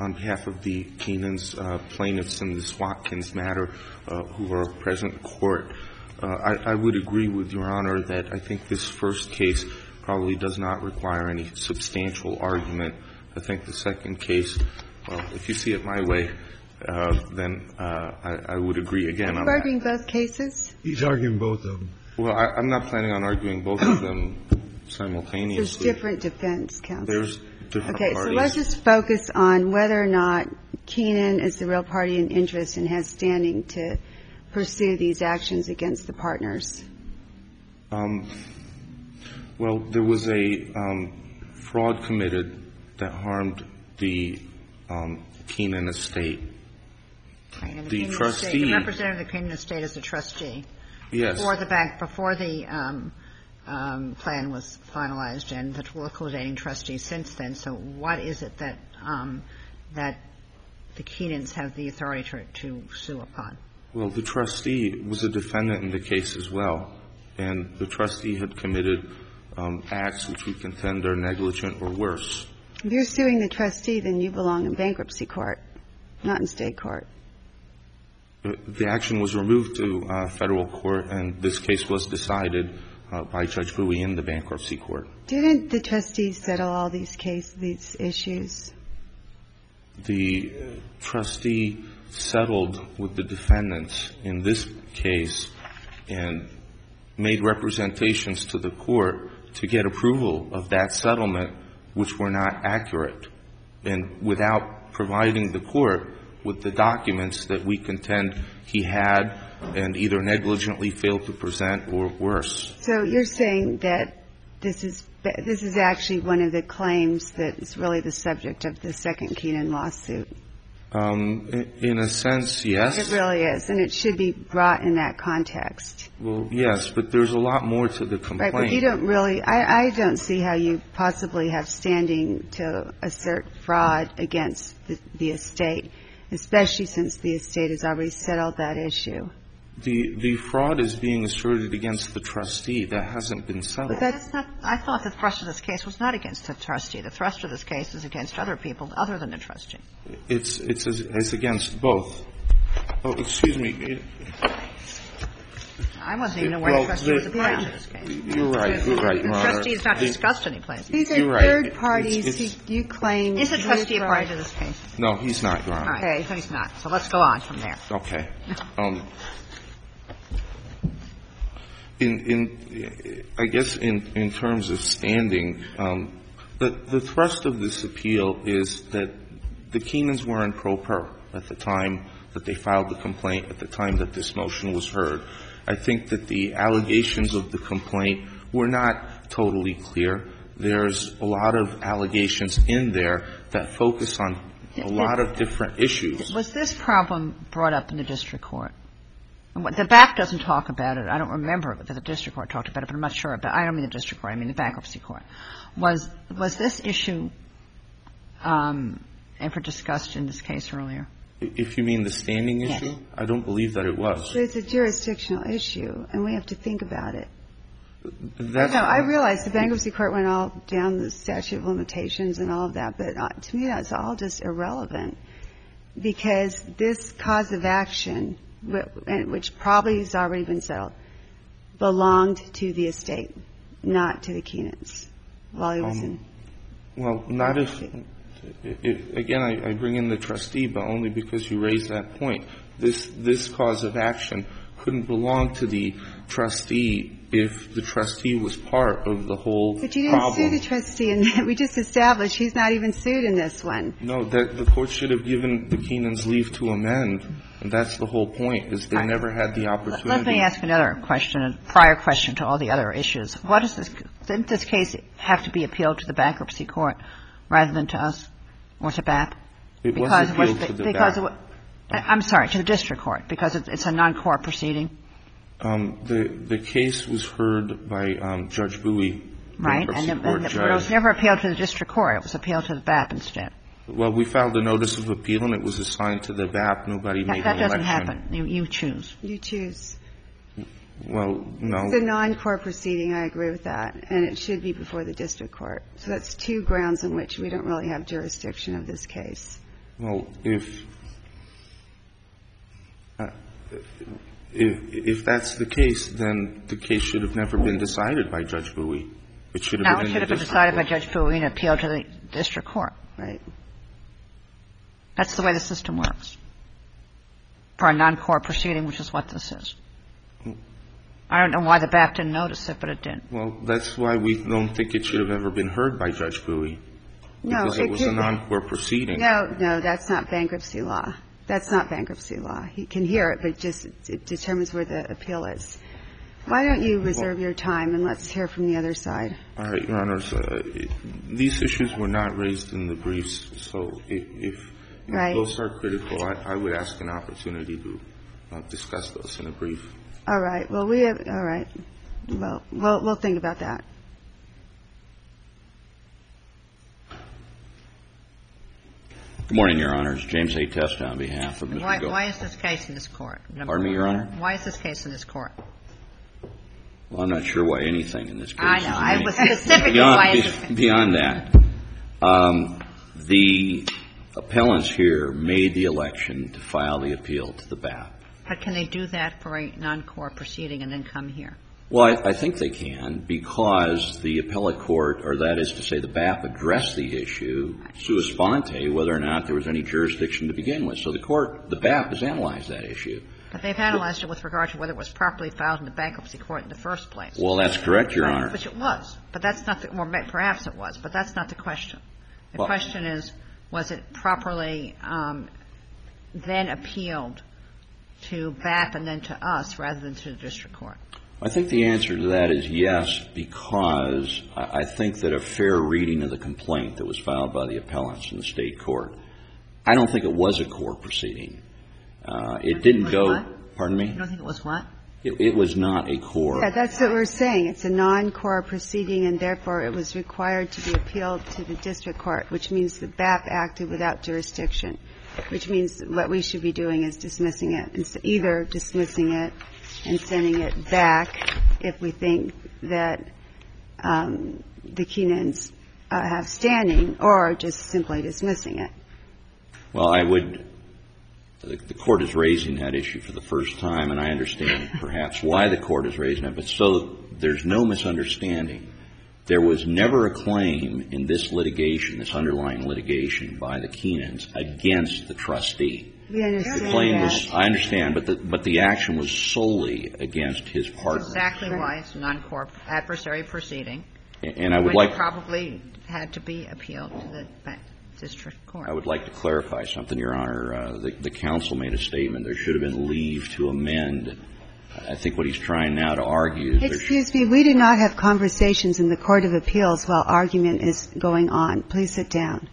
on behalf of the Keenan's plaintiffs in this Watkins matter who are present in court. I would agree with Your Honor that I think this first case probably does not require any substantial argument. I think the second case, well, if you see it my way, then I would agree again on that. Are you arguing both cases? He's arguing both of them. Well, I'm not planning on arguing both of them simultaneously. There's different defense counsel. There's different parties. Okay, so let's just focus on whether or not Keenan is the real party in interest and has standing to pursue these actions against the partners. Well, there was a fraud committed that harmed the Keenan estate. Right, the trustee. The representative of the Keenan estate is the trustee. Yes. Before the plan was finalized and the liquidating trustee since then. So what is it that the Keenans have the authority to sue upon? Well, the trustee was a defendant in the case as well, and the trustee had committed acts which we contend are negligent or worse. If you're suing the trustee, then you belong in bankruptcy court, not in state court. The action was removed to federal court, and this case was decided by Judge Bowie in the bankruptcy court. Didn't the trustee settle all these issues? The trustee settled with the defendants in this case and made representations to the court to get approval of that settlement, which were not accurate, and without providing the court with the documents that we contend he had and either negligently failed to present or worse. So you're saying that this is actually one of the claims that is really the subject of the second Keenan lawsuit? In a sense, yes. It really is, and it should be brought in that context. Well, yes, but there's a lot more to the complaint. Right, but you don't really – I don't see how you possibly have standing to assert fraud against the estate, especially since the estate has already settled that issue. The fraud is being asserted against the trustee. That hasn't been settled. But that's not – I thought the thrust of this case was not against the trustee. The thrust of this case is against other people other than the trustee. It's against both. Oh, excuse me. I wasn't even aware the trustee was a party to this case. You're right. You're right, Your Honor. The trustee is not discussed anyplace. These are third parties who you claim – Is the trustee a party to this case? No, he's not, Your Honor. Okay, so he's not. So let's go on from there. Okay. I guess in terms of standing, the thrust of this appeal is that the Keenans were in pro per at the time that they filed the complaint, at the time that this motion was heard. I think that the allegations of the complaint were not totally clear. There's a lot of allegations in there that focus on a lot of different issues. Was this problem brought up in the district court? The BAP doesn't talk about it. I don't remember that the district court talked about it, but I'm not sure about it. I don't mean the district court. I mean the bankruptcy court. Was this issue ever discussed in this case earlier? If you mean the standing issue? Yes. I don't believe that it was. But it's a jurisdictional issue, and we have to think about it. No, I realize the bankruptcy court went all down the statute of limitations and all of that, but to me that's all just irrelevant because this cause of action, which probably has already been settled, belonged to the estate, not to the Keenans while he was in. Well, not if again, I bring in the trustee, but only because you raised that point. This cause of action couldn't belong to the trustee if the trustee was part of the whole problem. But you didn't sue the trustee, and we just established he's not even sued in this one. No, the court should have given the Keenans leave to amend, and that's the whole point, is they never had the opportunity. Let me ask another question, a prior question to all the other issues. What is this? Didn't this case have to be appealed to the bankruptcy court rather than to us or to BAP? It was appealed to the BAP. I'm sorry, to the district court, because it's a non-court proceeding? The case was heard by Judge Bowie. Right. And it was never appealed to the district court. It was appealed to the BAP instead. Well, we filed a notice of appeal, and it was assigned to the BAP. Nobody made an election. That doesn't happen. You choose. You choose. Well, no. It's a non-court proceeding. I agree with that. And it should be before the district court. So that's two grounds on which we don't really have jurisdiction of this case. Well, if that's the case, then the case should have never been decided by Judge Bowie. It should have been decided by Judge Bowie and appealed to the district court. Right. That's the way the system works for a non-court proceeding, which is what this is. I don't know why the BAP didn't notice it, but it did. Well, that's why we don't think it should have ever been heard by Judge Bowie. No, because it was a non-court proceeding. No, that's not bankruptcy law. That's not bankruptcy law. He can hear it, but it determines where the appeal is. Why don't you reserve your time, and let's hear from the other side. All right, Your Honors. These issues were not raised in the briefs, so if those are critical, I would ask an opportunity to discuss those in a brief. All right. Well, all right. Well, we'll think about that. Good morning, Your Honors. James A. Testa on behalf of Mr. Goldstein. Why is this case in this court? Pardon me, Your Honor? Why is this case in this court? Well, I'm not sure why anything in this case. I know. I was specifically why is this. Beyond that, the appellants here made the election to file the appeal to the BAP. But can they do that for a non-court proceeding and then come here? Well, I think they can, because the appellate court, or that is to say the BAP, addressed the issue sua sponte, whether or not there was any jurisdiction to begin with. So the BAP has analyzed that issue. But they've analyzed it with regard to whether it was properly filed in the bankruptcy court in the first place. Well, that's correct, Your Honor. Which it was. But that's not or perhaps it was, but that's not the question. The question is, was it properly then appealed to BAP and then to us rather than to the district court? I think the answer to that is yes, because I think that a fair reading of the complaint that was filed by the appellants in the state court, I don't think it was a court proceeding. It didn't go. What? Pardon me? You don't think it was what? It was not a court. Yeah, that's what we're saying. It's a non-court proceeding, and therefore it was required to be appealed to the district court, which means the BAP acted without jurisdiction, which means what we should be doing is dismissing it, either dismissing it and sending it back if we think that the Keenans have standing, or just simply dismissing it. Well, the court is raising that issue for the first time, and I understand perhaps why the court is raising it, but so there's no misunderstanding. There was never a claim in this litigation, this underlying litigation by the Keenans against the trustee. We understand the claim that. was, I understand, but the action was solely against his partner. That's exactly why it's a non-court adversary proceeding. And I would like probably had to be appealed to the district court. I would like to clarify something, Your Honor. The counsel made a statement. There should have been leave to amend. I think what he's trying now to argue is Excuse me. We do not have conversations in the Court of Appeals while argument is going on. Please sit down.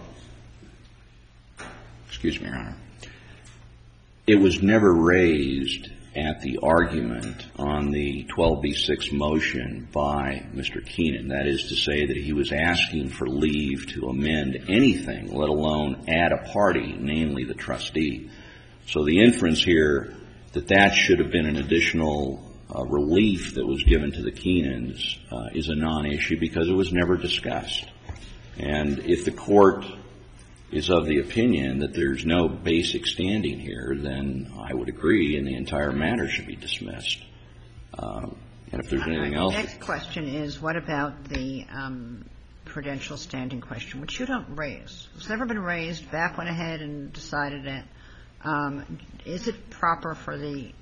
Excuse me, Your Honor. It was never raised at the argument on the 12b6 motion by Mr. Keenan. That is to say that he was asking for leave to amend anything, let alone add a party, namely the trustee. So the inference here that should have been an additional relief that was given to the Keenans is a non-issue because it was never discussed. And if the court is of the opinion that there's no basic standing here, then I would agree and the entire matter should be dismissed. And if there's anything else. The next question is, what about the prudential standing question, which you don't raise? It's never been raised. BAP went ahead and decided it. Is it proper for the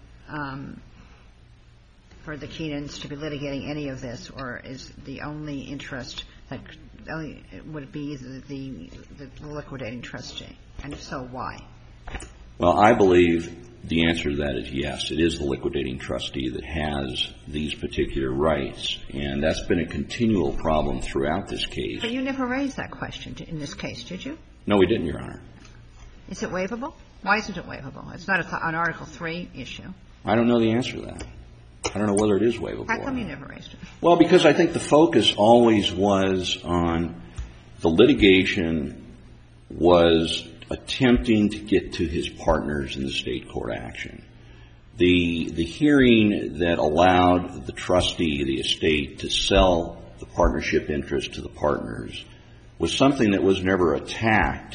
Keenans to be litigating any of this, or is the only interest that would be the liquidating trustee? And if so, why? Well, I believe the answer to that is yes. It is the liquidating trustee that has these particular rights, and that's been a continual problem throughout this case. But you never raised that question in this case, did you? No, we didn't, Your Honor. Is it waivable? Why isn't it waivable? It's not an Article III issue. I don't know the answer to that. I don't know whether it is waivable. How come you never raised it? Well, because I think the focus always was on the litigation was attempting to get to his partners in the state court action. The hearing that allowed the trustee, the estate, to sell the partnership interest to the partners was something that was never attacked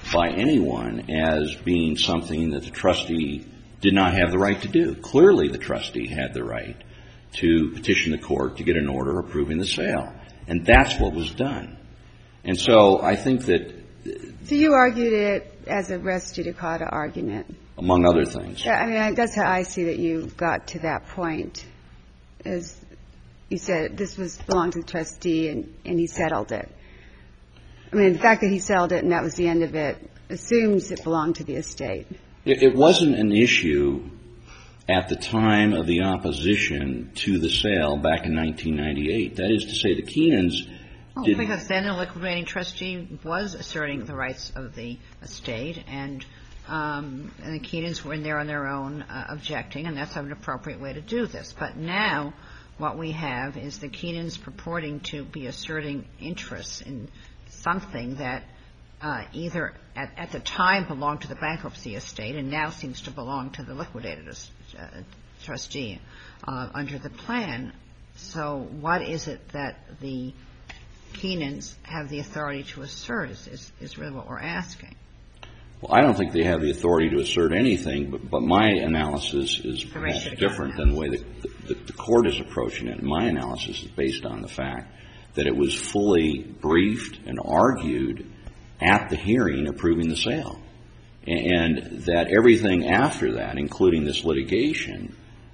by anyone as being something that the trustee did not have the right to do. Clearly, the trustee had the right to petition the court to get an order approving the sale. And that's what was done. And so I think that... So you argued it as a res judicata argument? Among other things. I mean, that's how I see that you got to that point, is you said this belonged to the trustee and he settled it. I mean, the fact that he settled it and that was the end of it assumes it belonged to the estate. It wasn't an issue at the time of the opposition to the sale back in 1998. That is to say, the Keenans did... Because then the liquidating trustee was asserting the rights of the estate, and the Keenans were in there on their own objecting, and that's an appropriate way to do this. But now what we have is the Keenans purporting to be asserting interests in something that either at the time belonged to the bankruptcy estate and now seems to belong to the liquidated trustee under the plan. So what is it that the Keenans have the authority to assert is really what we're asking. Well, I don't think they have the authority to assert anything, but my analysis is perhaps different than the way that the court is approaching it. My analysis is based on the fact that it was fully briefed and argued at the hearing approving the sale, and that everything after that, including this litigation,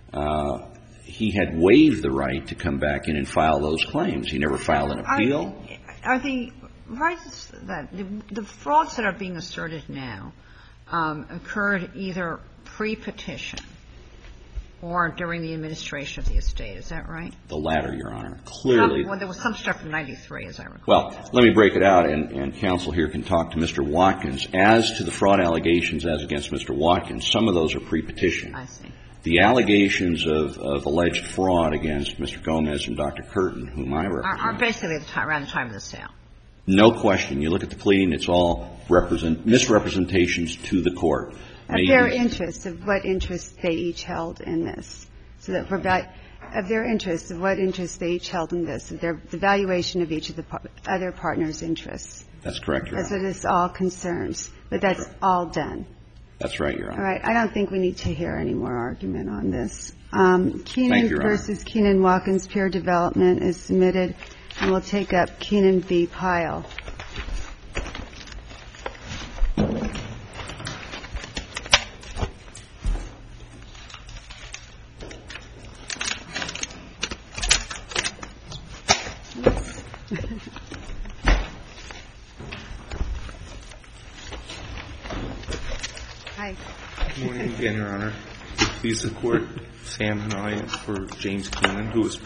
he had waived the right to come back in and file those claims. He never filed an appeal. Are the rights that the frauds that are being asserted now occurred either pre-petition or during the administration of the estate? Is that right? The latter, Your Honor. Clearly. Well, there was some stuff in 93, as I recall. Well, let me break it out, and counsel here can talk to Mr. Watkins. As to the fraud allegations as against Mr. Watkins, some of those are pre-petition. I see. The allegations of alleged fraud against Mr. Gomez and Dr. Curtin, whom I represent, are basically around the time of the sale. No question. You look at the pleading, it's all misrepresentations to the court. Of their interests, of what interests they each held in this. So that of their interests, of what interests they each held in this, of the valuation of each of the other partners' interests. That's correct, Your Honor. That's what this all concerns. But that's all done. That's right, Your Honor. All right. I don't think we need to hear any more argument on this. Keenan versus Keenan Watkins peer development is submitted, and we'll take up Keenan v. Pyle. Hi. Good morning again, Your Honor. Please support Sam and I for James Keenan, who is